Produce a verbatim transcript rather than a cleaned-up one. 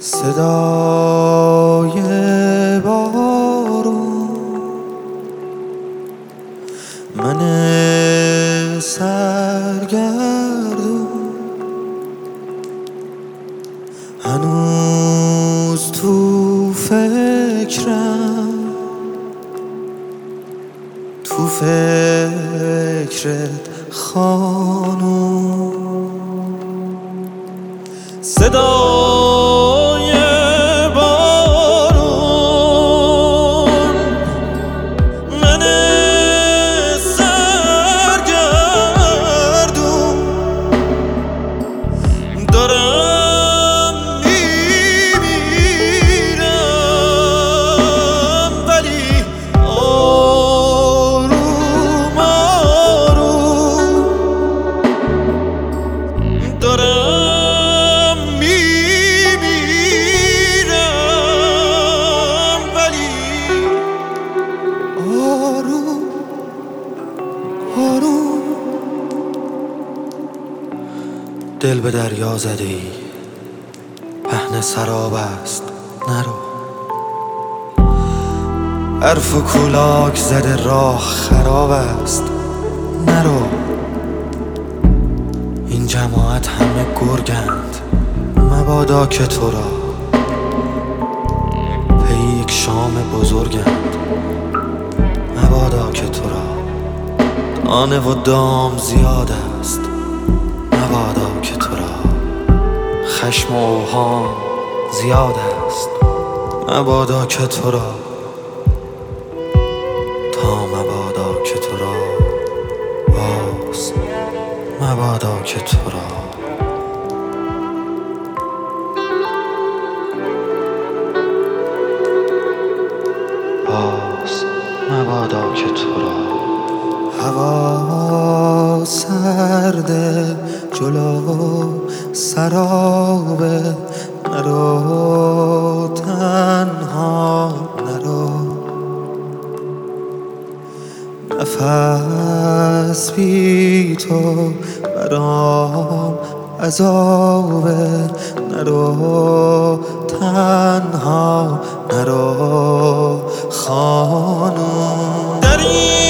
صدای بارون، من سرگردون هنوز تو فکرم، تو فکرت خانوم. صدای بارون، من سرگردون دارم میمیرم، ولی آروم آروم دارم دل به دریا زده ای، پهن سراب است نرو. حرف و کولاک زده راه خراب است نرو. این جماعت همه گرگند، مبادا که تو را پی یک شام بزرگند، مبادا که تو را دانه و دام زیاد است، مبادا که تو را خشم و اوهام زیاد است، مبادا که تو را تا مبادا که تو را باز، مبادا که تو را باز، مبادا که تو را. هوا سرده جلو سرابه، نرو تنها نرو. نفس بی تو برام عذابه، نرو تنها نرو خانوم. در این